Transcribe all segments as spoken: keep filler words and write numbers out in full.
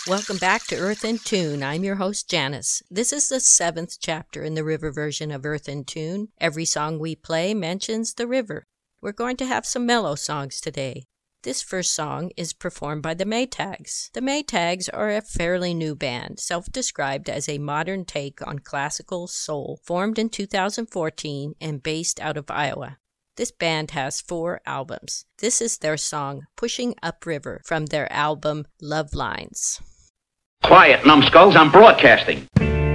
Welcome back to Earth in Tune. I'm your host, Janice. This is the seventh chapter in the river version of Earth in Tune. Every song we play mentions the river. We're going to have some mellow songs today. This first song is performed by the Maytags. The Maytags are a fairly new band, self-described as a modern take on classical soul, formed in two thousand fourteen and based out of Iowa. This band has four albums. This is their song, Pushing Upriver, from their album, Love Lines. Quiet, numbskulls, I'm broadcasting.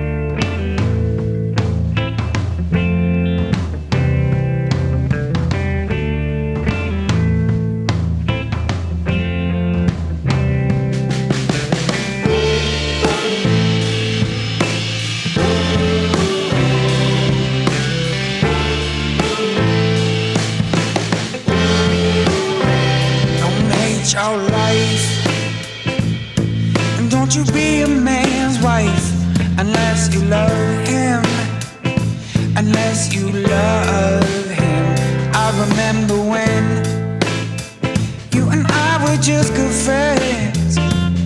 Don't hate your life. Don't you be a man's wife unless you love him, unless you love him. I remember when you and I were just good friends.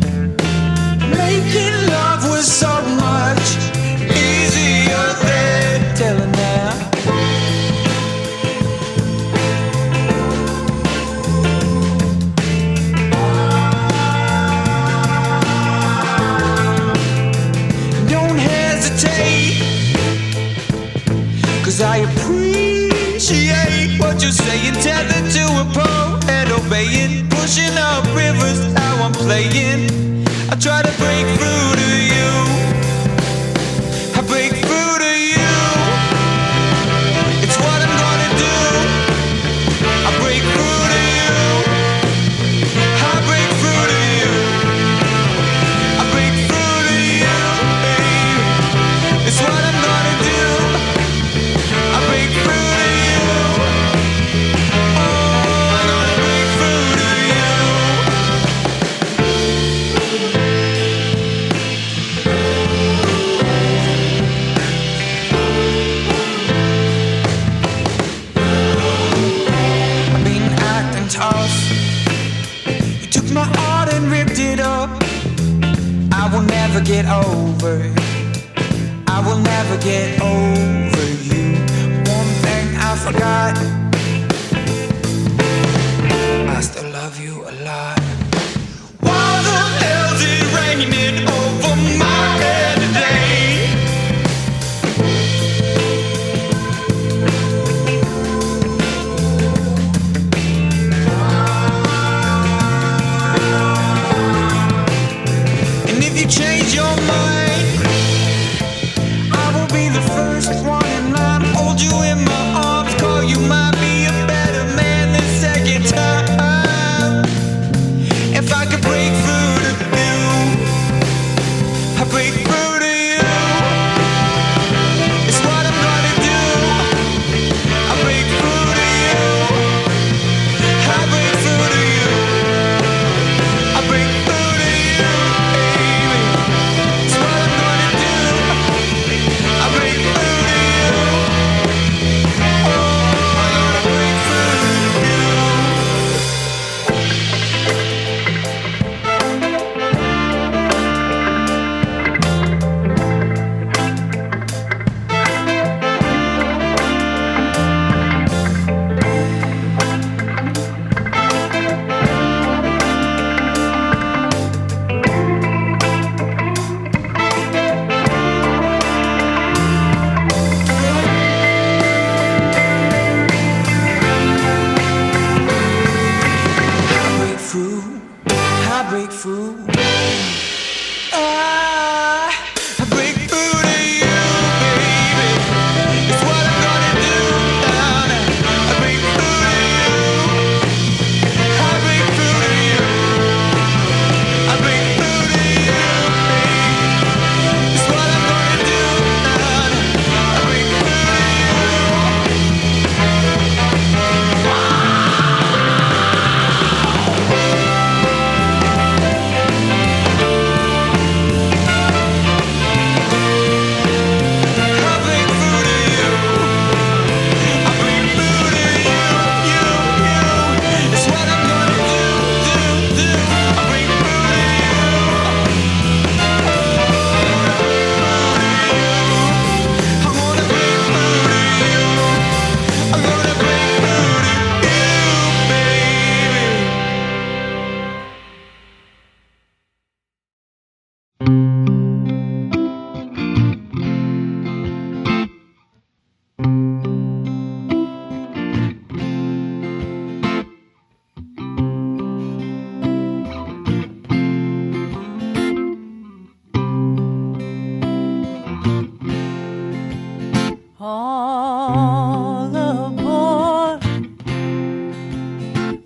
Making love was so much easier than telling now. Cause I appreciate what you're saying. Tethered to a pole and obeying. Pushing up rivers, how I'm playing. I try to break through to you. I break through to you. It's what I'm gonna do. I break through to you. I break through to you. I break through to you, baby. It's what I'm gonna do. I will never get over. I will never get over you. One thing I forgot, I still love you a lot. Why the hell's it raining over my head today? Change your mind, I will be the first one in line. Hold you in my arms, call you my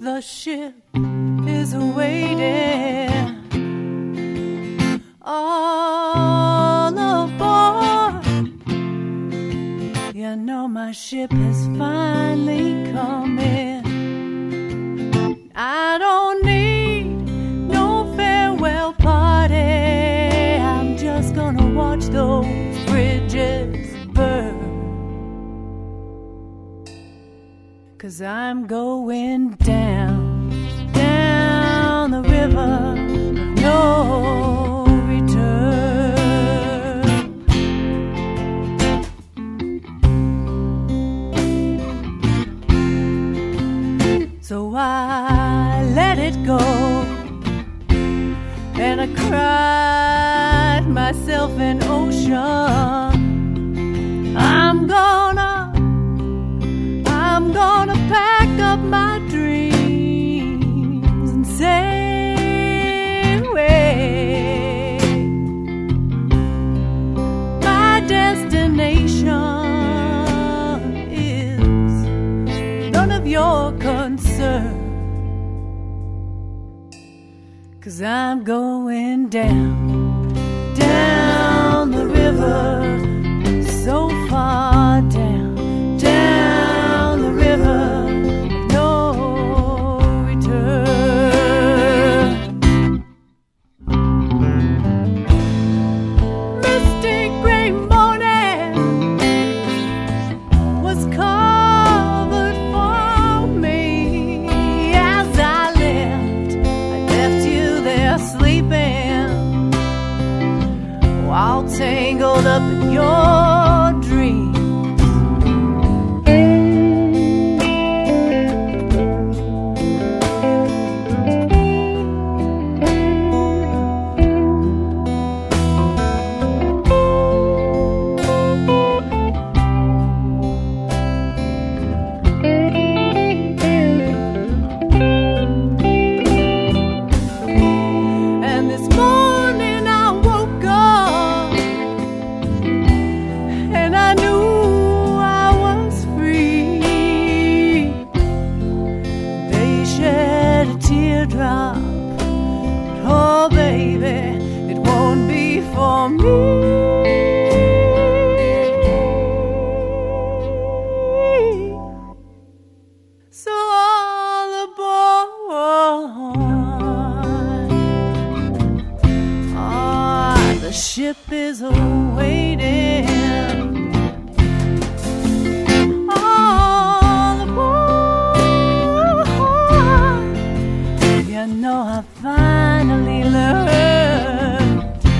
The ship is waiting. All aboard. You know my ship has finally come in. I don't need no farewell party. I'm just gonna watch those bridges burn. 'Cause I'm going down, down the river of no return. So I let it go, and I cried myself an ocean. I'm gonna I'm gonna pack up my dreams and sail away. My destination is none of your concern. 'Cause I'm going down, down the river, so far down, down the river, no return. Misty gray morning was covered for me as I left. I left you there sleeping, all tangled up in your dreams. And this morning I woke up and I knew I was free. They shed a teardrop, but oh baby, it won't be for me. So all aboard. Ah, the ship is waiting. All aboard. You know I finally learned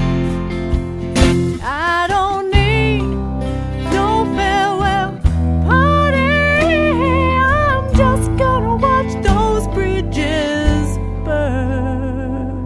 I don't need no farewell party. I'm just gonna watch those bridges burn.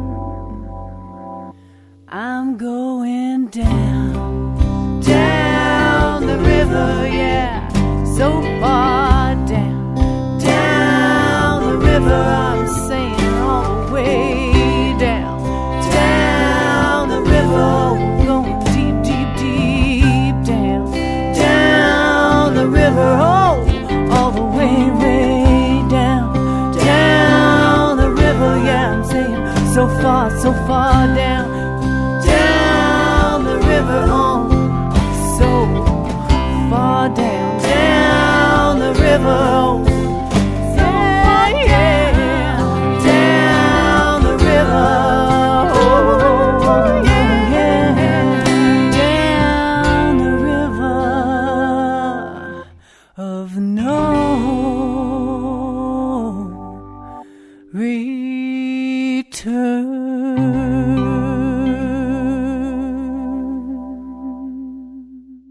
I'm going down, down the river, yeah, so far down, down the river. I'm saying all the way down, down the river. We're going deep, deep, deep down, down the river. Oh, all the way, way down, down the river. Yeah, I'm saying so far, so far down, down the river. Oh, so far down, down the river. Oh, yeah, yeah, down the river. Oh, yeah, yeah, down the river of no return.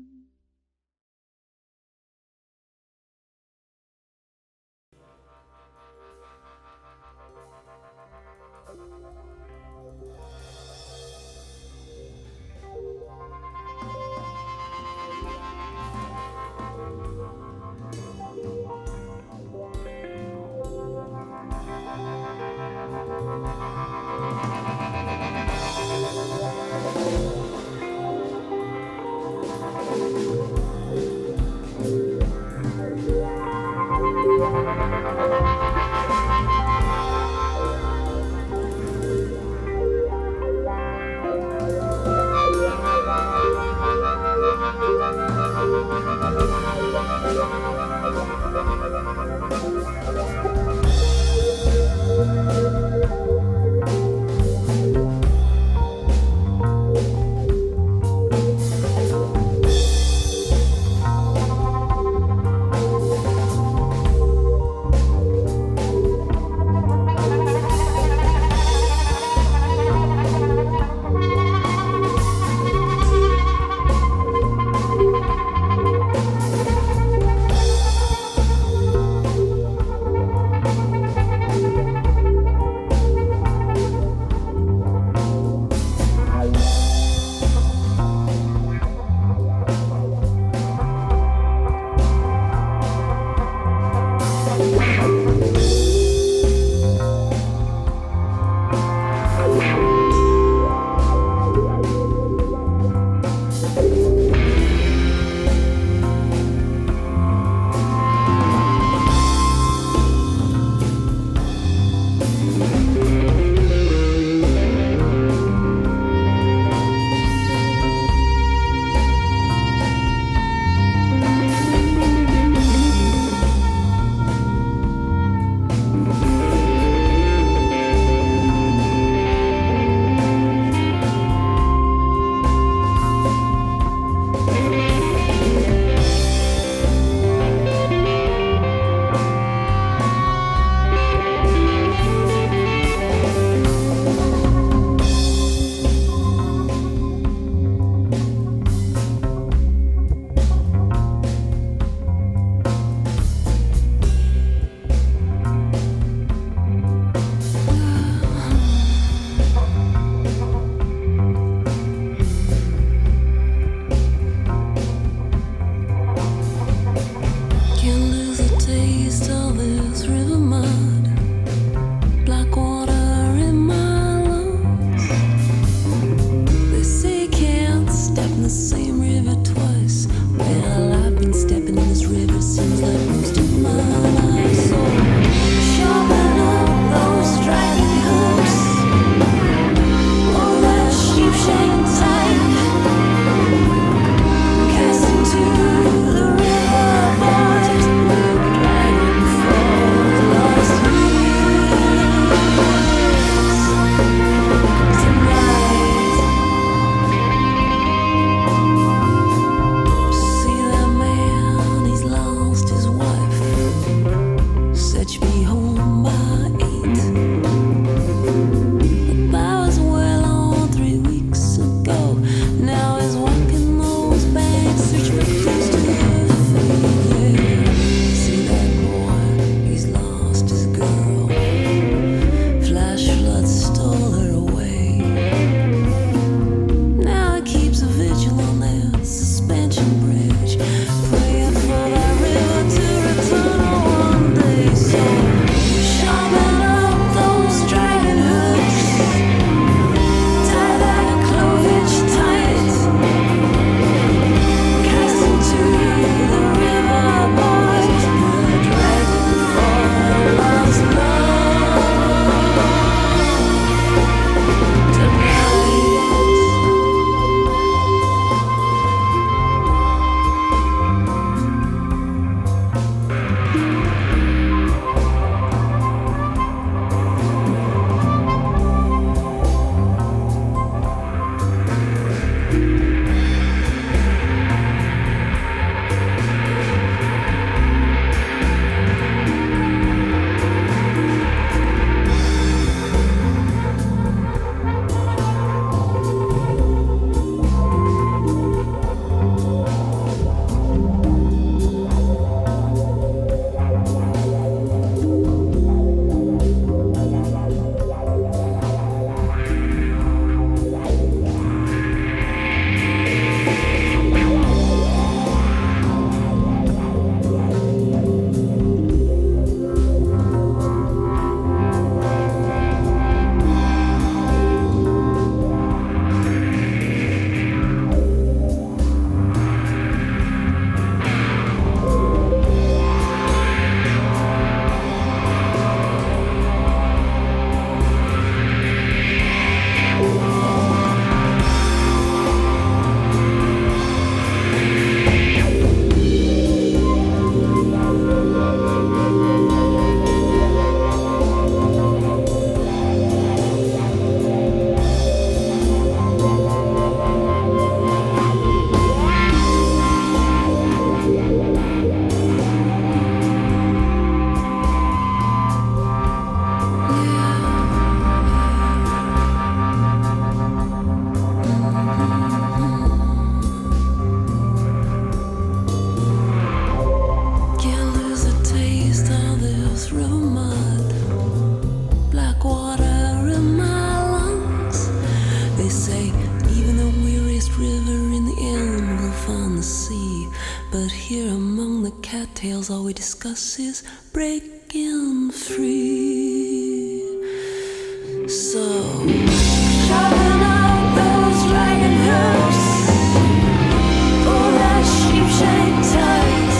'cause all we discuss is breaking free. So sharpen up those dragon hooks, pull that sheep shaped tight,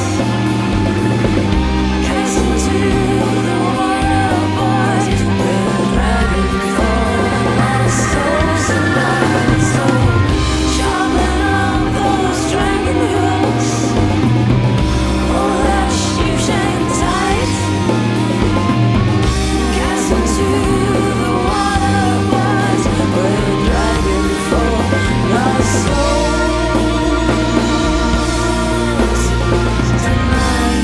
cast into the water, boys, where the dragon fall our souls tonight. So sharpen up those dragon hooks, pull that sheep shaped tight, cast into the water, boys, where the dragon fall our souls tonight.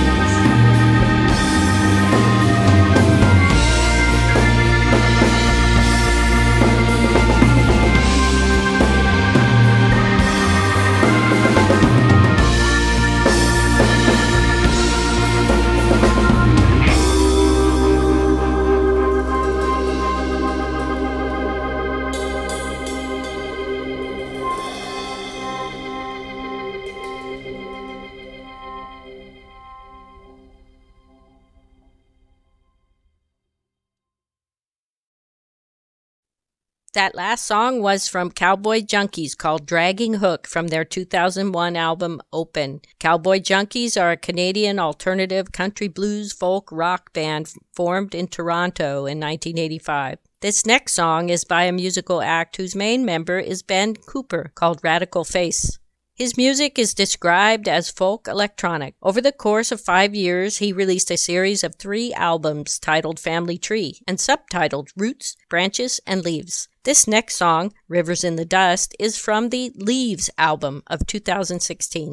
That last song was from Cowboy Junkies called Dragging Hook from their two thousand one album Open. Cowboy Junkies are a Canadian alternative country blues folk rock band formed in Toronto in nineteen eighty-five. This next song is by a musical act whose main member is Ben Cooper, called Radical Face. His music is described as folk electronic. Over the course of five years, he released a series of three albums titled Family Tree and subtitled Roots, Branches, and Leaves. This next song, Rivers in the Dust, is from the Leaves album of two thousand sixteen.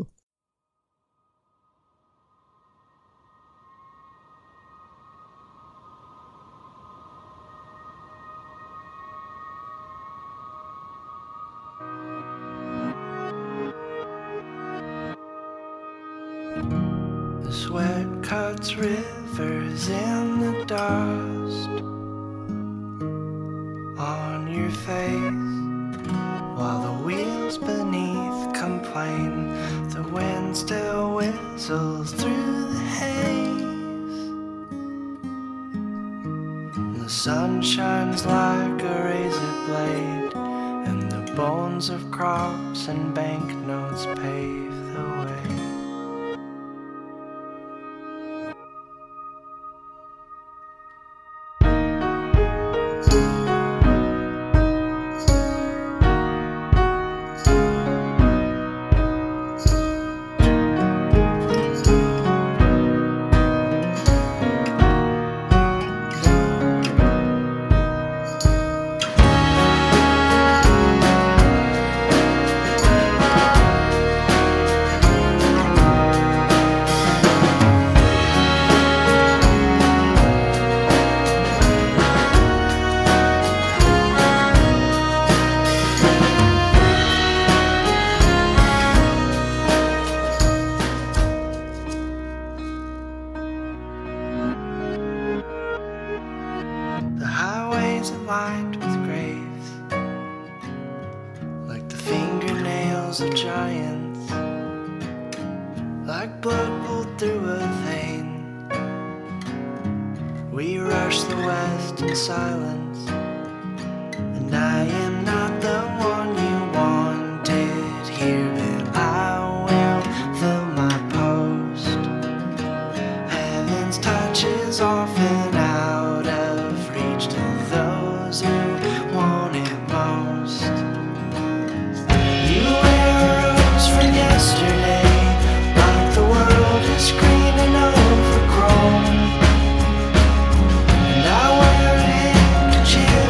The sweat cuts rivers in the dust on your face, while the wheels beneath complain. The wind still whistles through the haze. The sun shines like a razor blade, and the bones of crops and banknotes pave the way. Lined with graves, like the fingernails of giants, like blood pulled through a vein. We rush the west in silence, and I am not the one you wanted here, but I will fill my post. Heaven's touch is often out of reach to those who want it most. You wear a rose from yesterday, like the world is green and overgrown, and I wear a handkerchief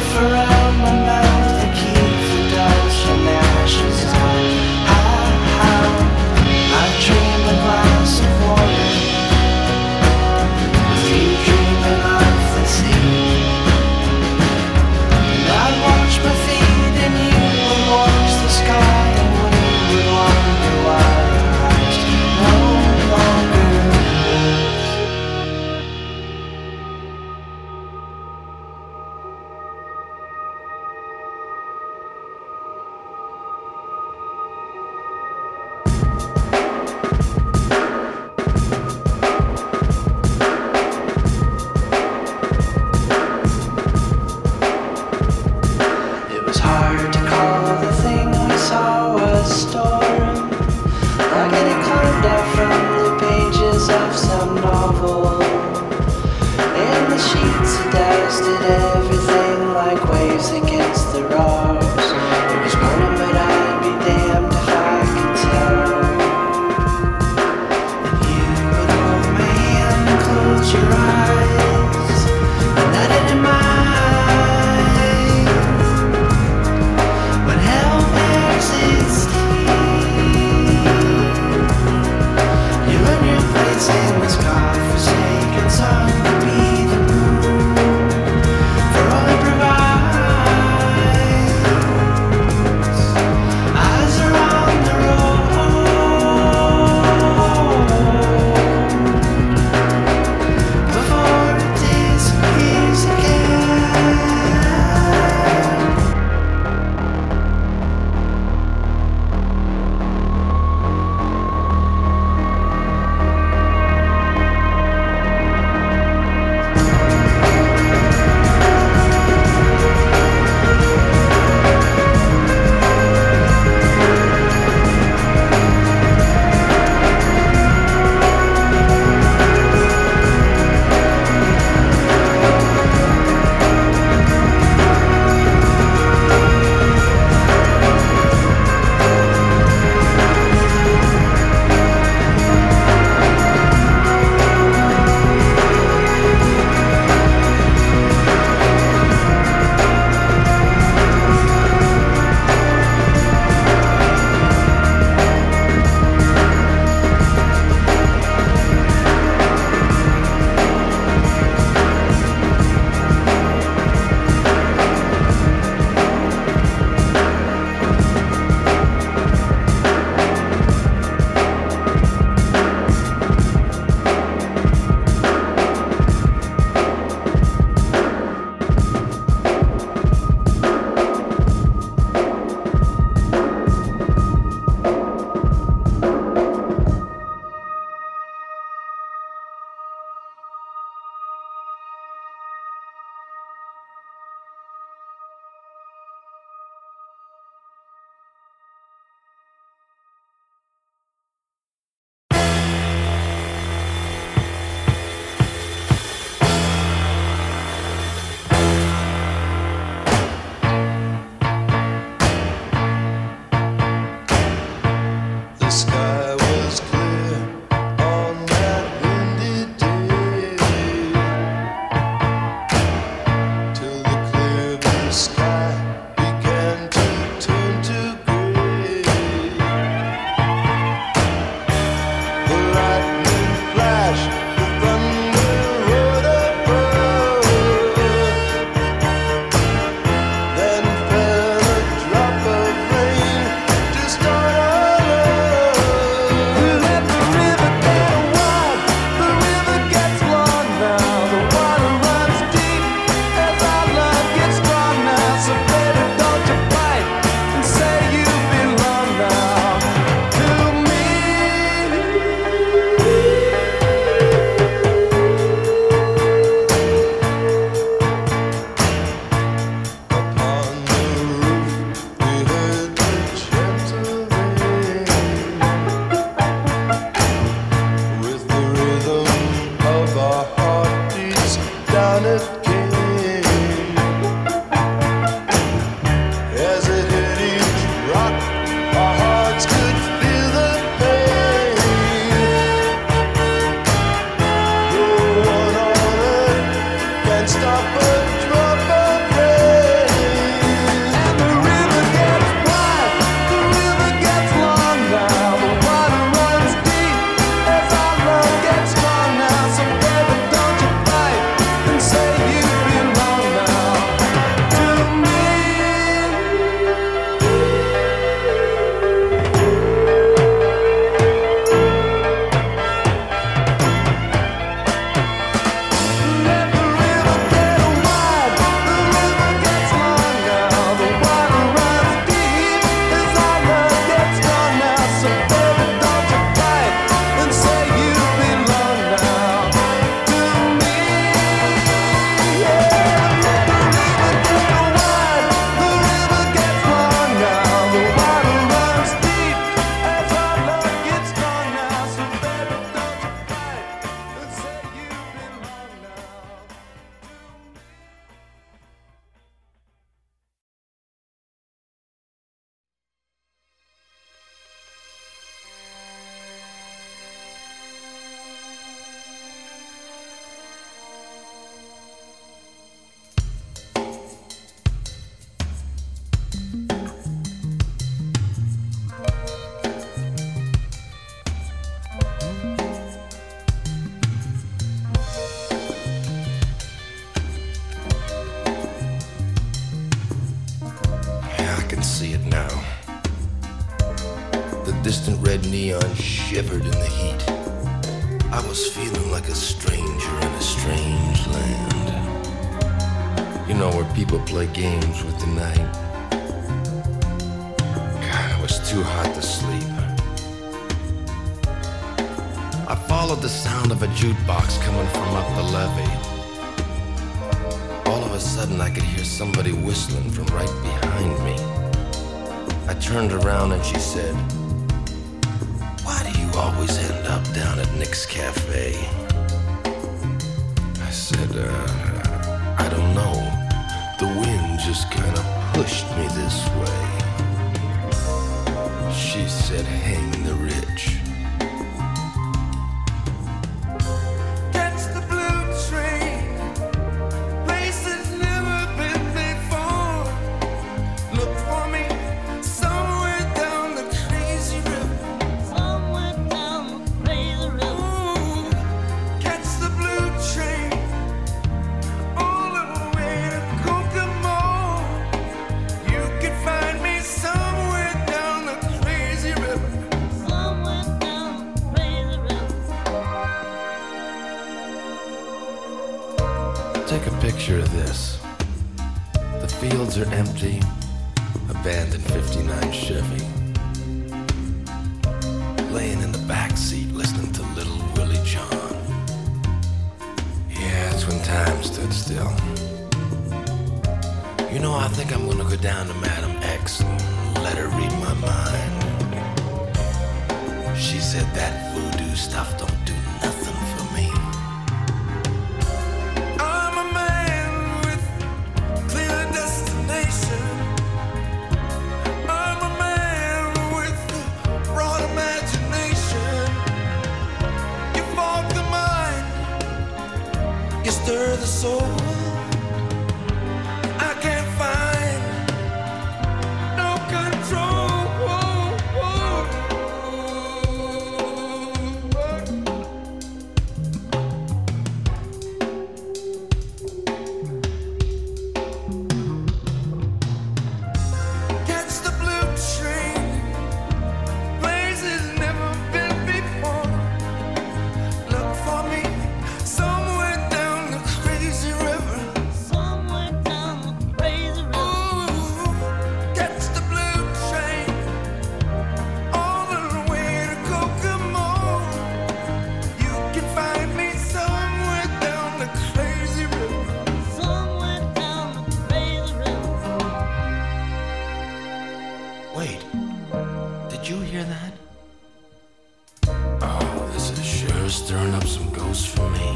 everything like waves against the rocks. It was morning, but I'd be damned if I could tell. And you would hold my hand and close your eyes, and I didn't mind. When hell bears its teeth, you and your place in this godforsaken song would be the moon for see it now. The distant red neon shivered in the heat. I was feeling like a stranger in a strange land. You know, where people play games with the night. God, it was too hot to sleep. I followed the sound of a jukebox coming from up the levee. All of a sudden, I could hear somebody whistling from right behind me. I turned around and she said, "Why do you always end up down at Nick's Cafe?" I said, uh, I don't know. The wind just kind of pushed me this way. She said, "Hang the rich." Take a picture of this. The fields are empty, abandoned fifty-nine Chevy. Laying in the back seat listening to Little Willie John. Yeah, it's when time stood still. You know, I think I'm gonna go down to Madam X and let her read my mind. She said that voodoo stuff don't do nothing for me. Stir the soul. I can't find no control. Catch the blue train, places never been before. Look for me somewhere down the crazy river. Somewhere down the crazy river. Ooh, catch the blue train all the way to Kokomo. You can find me somewhere down the crazy river. Somewhere down the crazy river. Wait, did you hear that? Oh, this is sure stirring up some ghosts for me.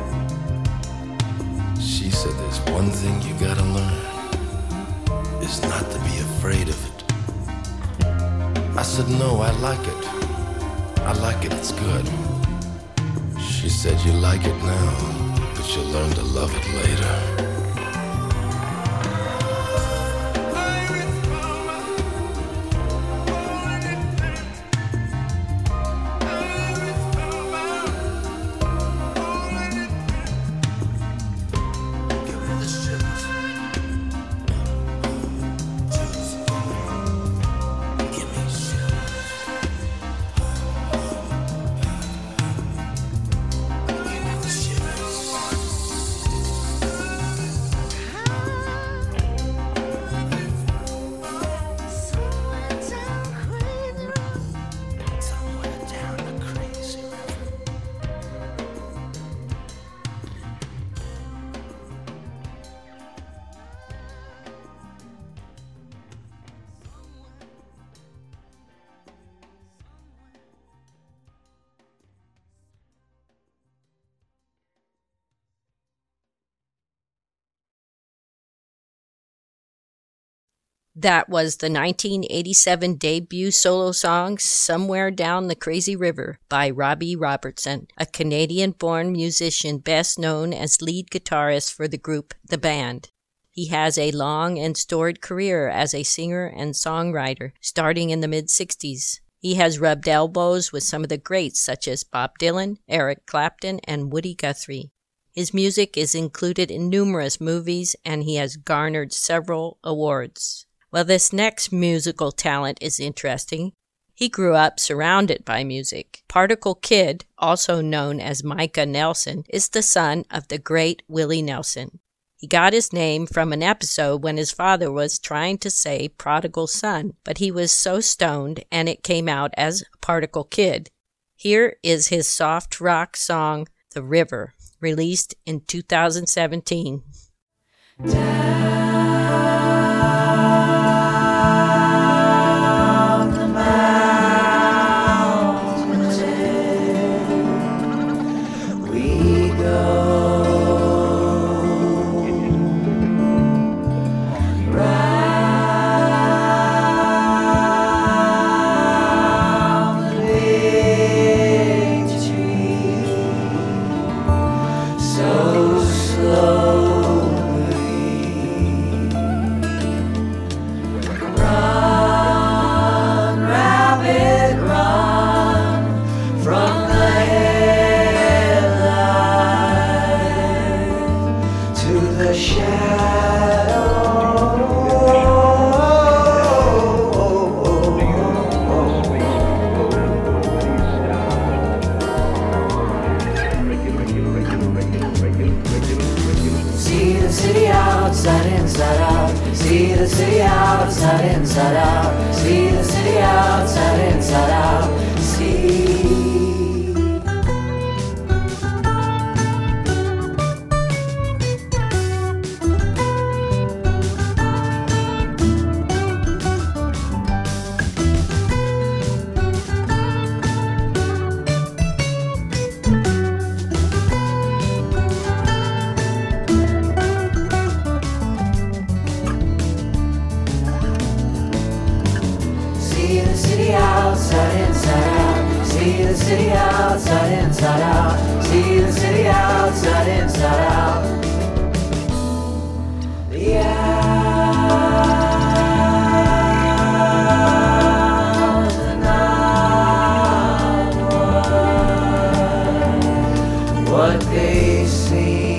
She said there's one thing you gotta learn, is not to be afraid of it. I said, no, I like it. I like it, it's good. She said, you like it now, but you'll learn to love it later. That was the nineteen eighty-seven debut solo song Somewhere Down the Crazy River by Robbie Robertson, a Canadian-born musician best known as lead guitarist for the group The Band. He has a long and storied career as a singer and songwriter, starting in the mid-sixties. He has rubbed elbows with some of the greats such as Bob Dylan, Eric Clapton, and Woody Guthrie. His music is included in numerous movies, and he has garnered several awards. Well, this next musical talent is interesting. He grew up surrounded by music. Particle Kid, also known as Micah Nelson, is the son of the great Willie Nelson. He got his name from an episode when his father was trying to say prodigal son, but he was so stoned and it came out as Particle Kid. Here is his soft rock song, The River, released in two thousand seventeen. Down the mountain we go. Outside, inside out. See the city outside, inside out. See. City outside, inside out. See the city outside, inside out. The hours are not what, what they seem.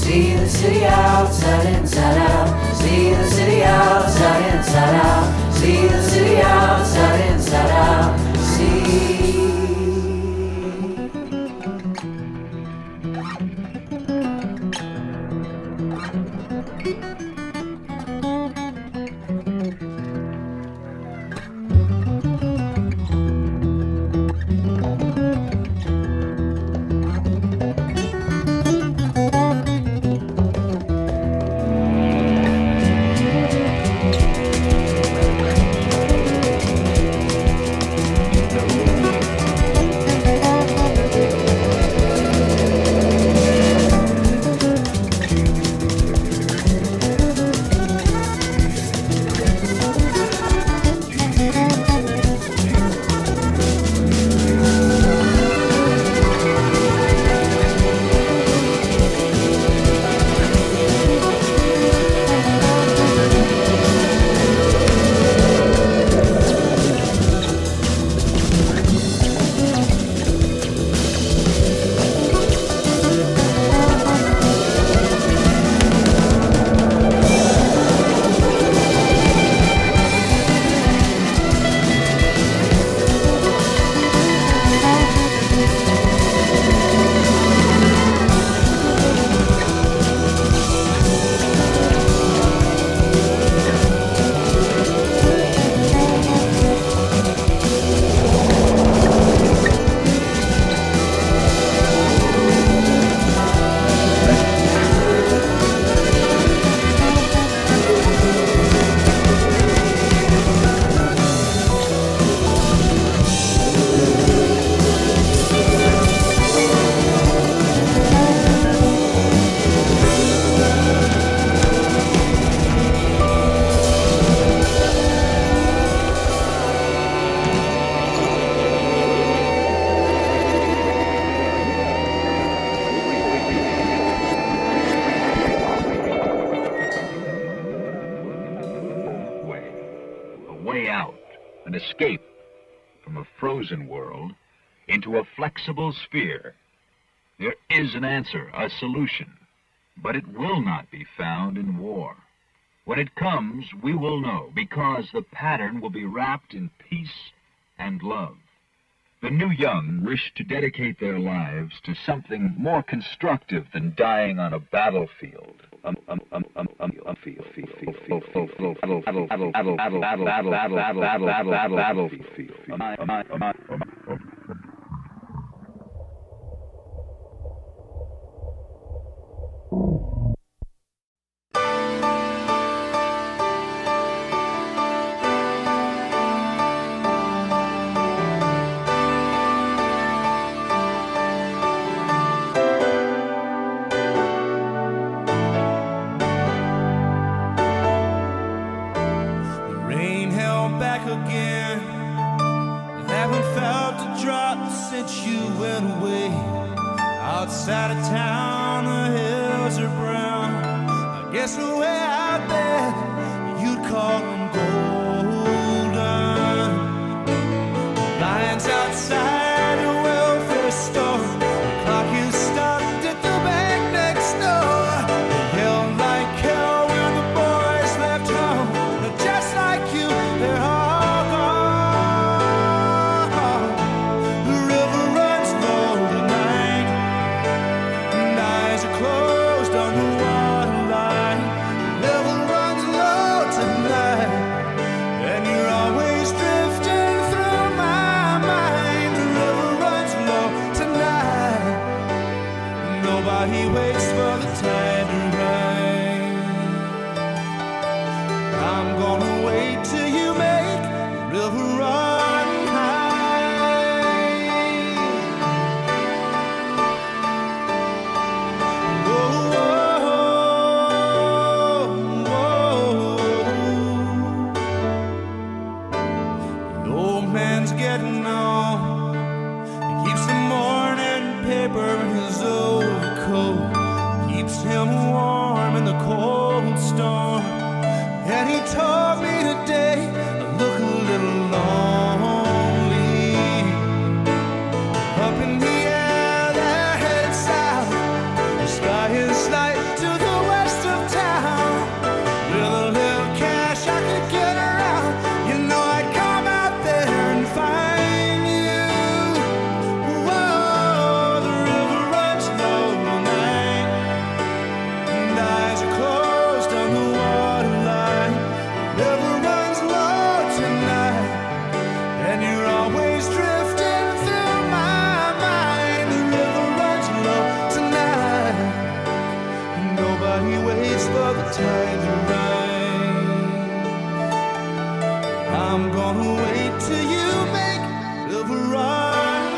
See the city outside, inside out. See the city outside, inside out. See the city outside, inside out. See. An escape from a frozen world into a flexible sphere. There is an answer, a solution, but it will not be found in war. When it comes, we will know, because the pattern will be wrapped in peace and love. The new young wish to dedicate their lives to something more constructive than dying on a battlefield. Um, um, um, um, um, um, feel, feel, feel, feel, feel, feel, battle, battle, battle, battle, battle, battle, battle, battle, battle, battle, battle, battle, battle, feel, feel, feel. Am I, am I, am I, am I, outside of town, the hills are brown. I guess the way out there, you'd call them golden. Lions outside a welfare store. The clock is stopped at the bank next door. They yell like hell when the boys left home. But just like you, they're all gone. The river runs low tonight. Closed on the waterline. The river runs low tonight, and you're always drifting through my mind. The river runs low tonight. Nobody waits for the tide to rise. I'm gonna wait till you make the river run high. Getting on. He keeps the morning paper in his overcoat, keeps him warm in the cold storm. And he told me today I look a little lonely. Up in the air, they're headed south. The sky is light to waits for the tide to rise. I'm gonna wait till you make love right.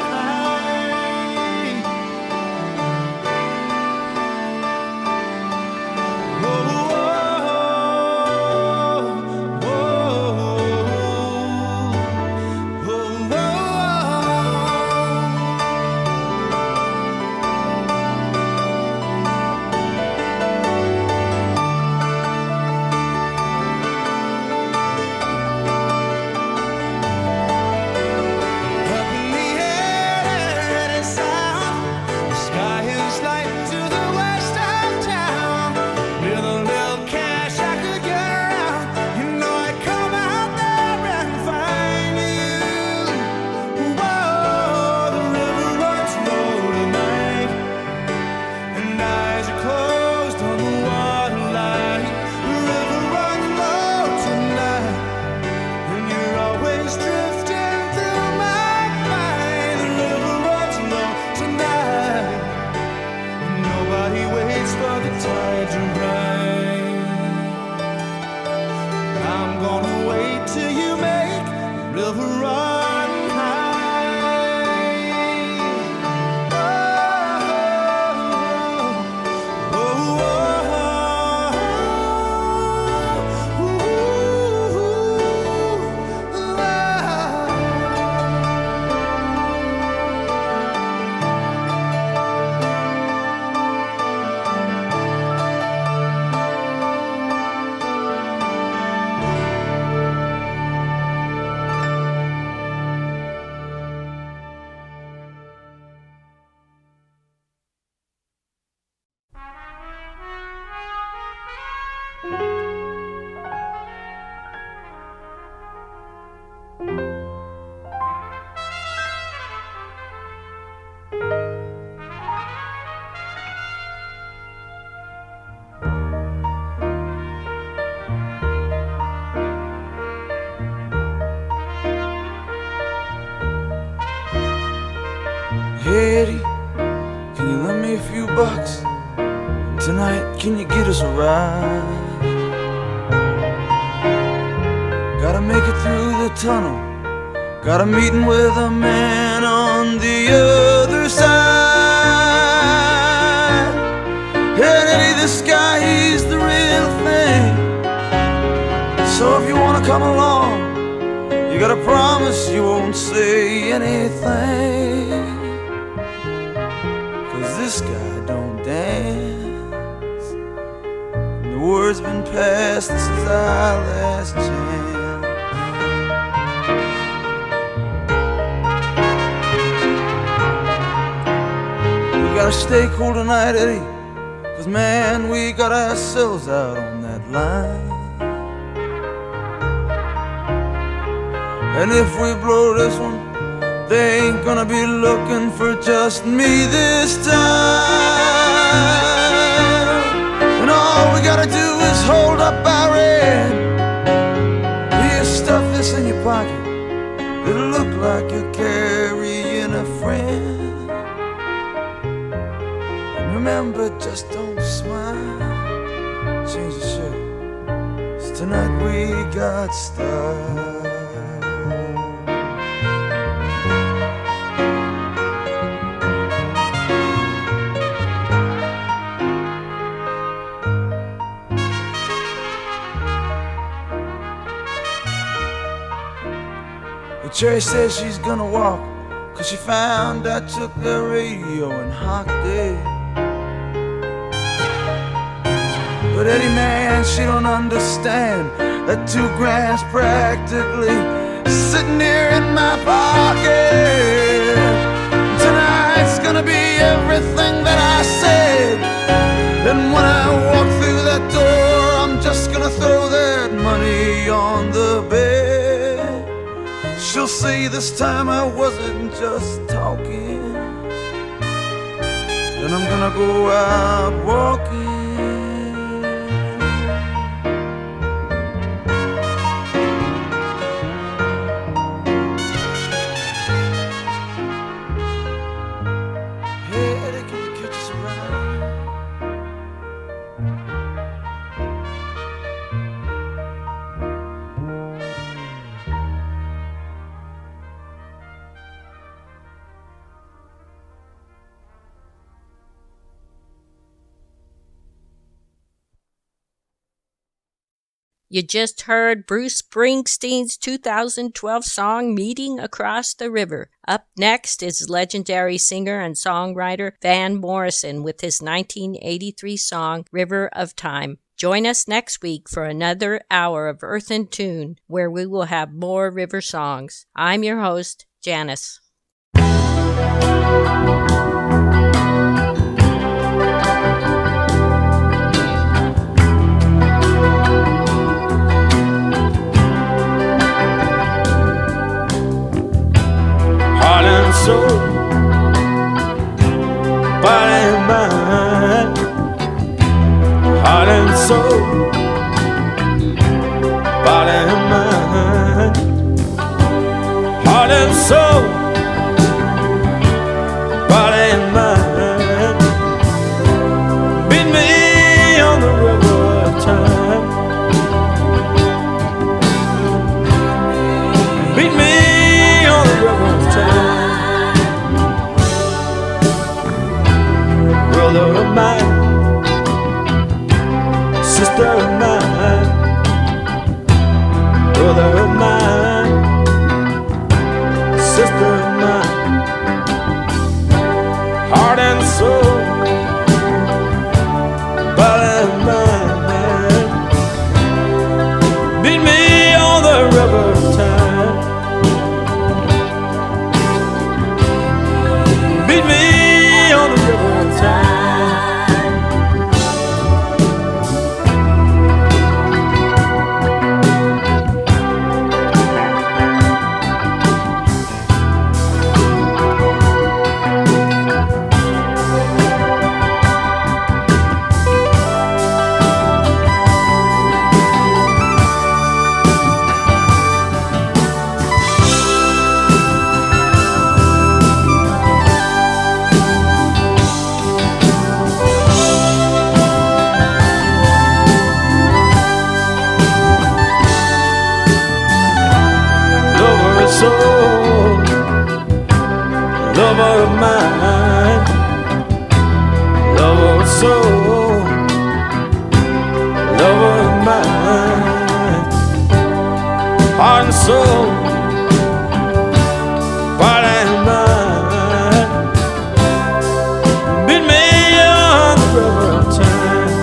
Hey Eddie, can you lend me a few bucks? Tonight, can you get us a ride? Gotta make it through the tunnel. Got a meeting with a man on the other side. Hey Eddie, this guy, he's the real thing. So if you wanna come along, you gotta promise you won't say anything. This guy don't dance, and the word's been passed, this is our last chance. We gotta stay cool tonight, Eddie, cause man, we got ourselves out on that line. And if we blow this one, they ain't gonna be looking for just me this time. And all we gotta do is hold up our end. Here, stuff this in your pocket. It'll look like you're carrying a friend. And remember, just don't smile. Change your shirt, 'cause tonight we got style. Cherry says she's gonna walk, cause she found I took the radio and hocked it. But Eddie, man, she don't understand that two grand's practically sitting here in my pocket. Tonight's gonna be everything that I said. And when I walk through that door, I'm just gonna throw that money on the bed. She'll see this time I wasn't just talking. Then I'm gonna go out walking. Hey Eddie, can you catch us around? You just heard Bruce Springsteen's two thousand twelve song, Meeting Across the River. Up next is legendary singer and songwriter Van Morrison with his nineteen eighty-three song, River of Time. Join us next week for another hour of Earth in Tune, where we will have more river songs. I'm your host, Janice. Heart and soul, body and mind. Heart and soul, body and mind. Heart and soul, body and mind. Meet me on the river of time. Meet me on the river of time. Brother of mine, sister of mine, brother of mine, sister of mine. Heart and soul, body and mind. Meet me on the river of time. Meet me on the river of time. Soul, lover of mine, lover of soul, lover of mine. Heart and soul, body and mind. Meet me on the river of time.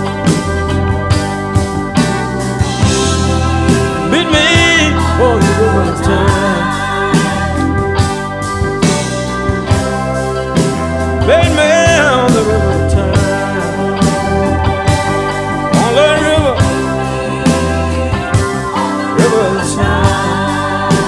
Meet me on the river of time. Meet me on the river of time. On the river, river of time.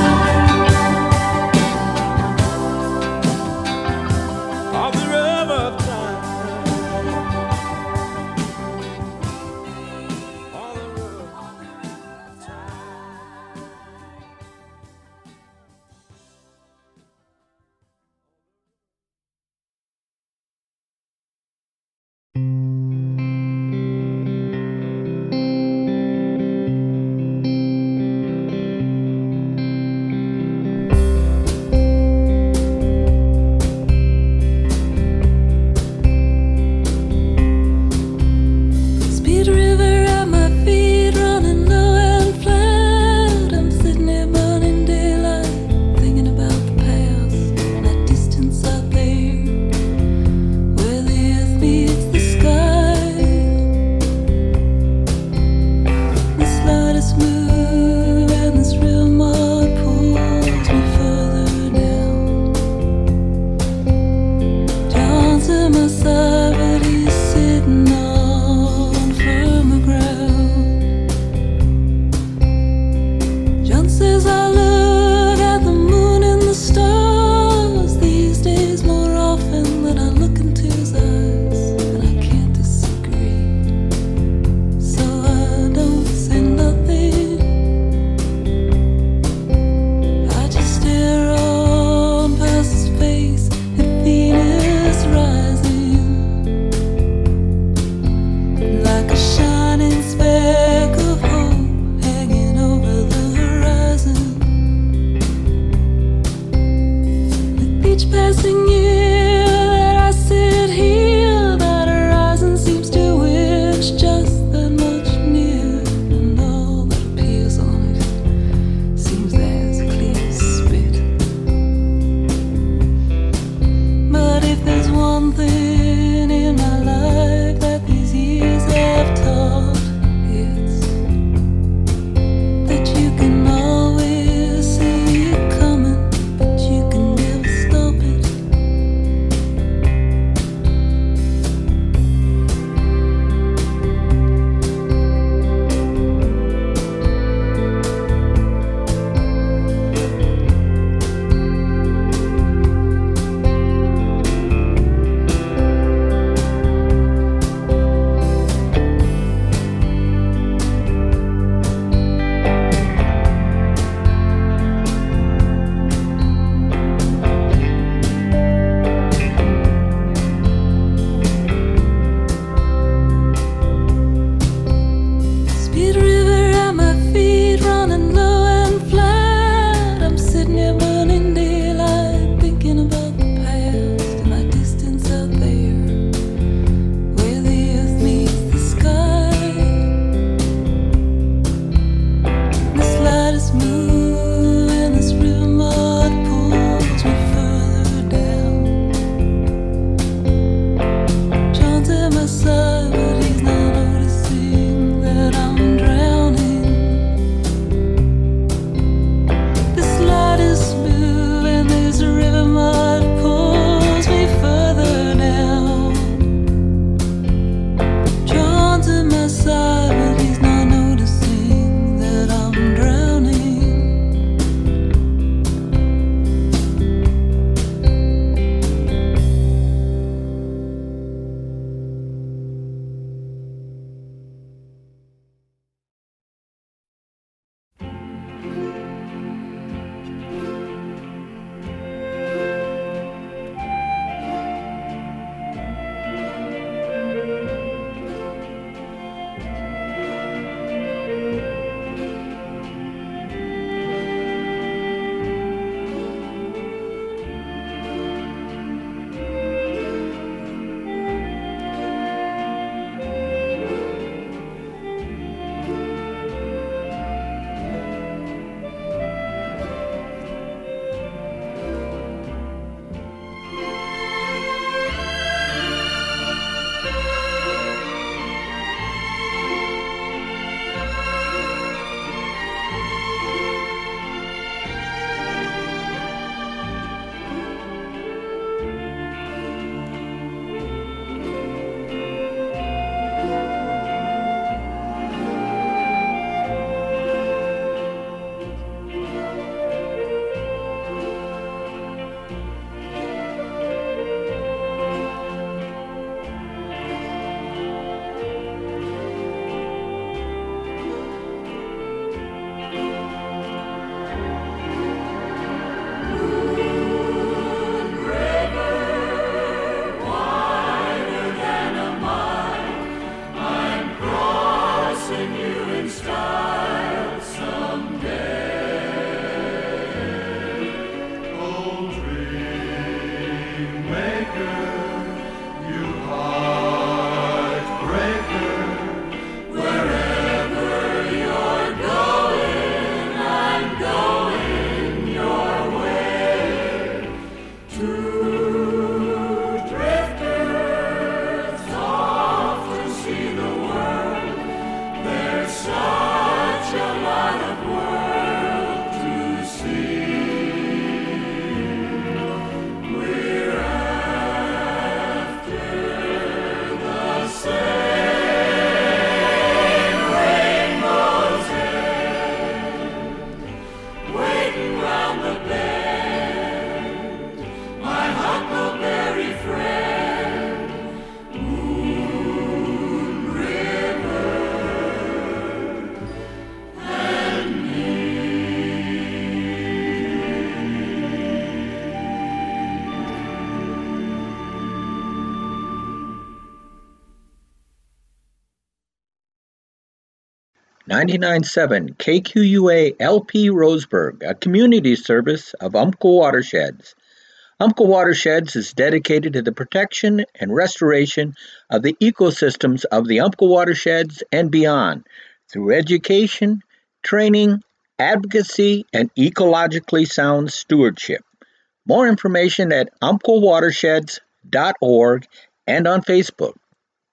ninety-nine point seven K Q U A L P Roseburg, a community service of Umpqua Watersheds. Umpqua Watersheds is dedicated to the protection and restoration of the ecosystems of the Umpqua Watersheds and beyond through education, training, advocacy, and ecologically sound stewardship. More information at umpqua watersheds dot org and on Facebook.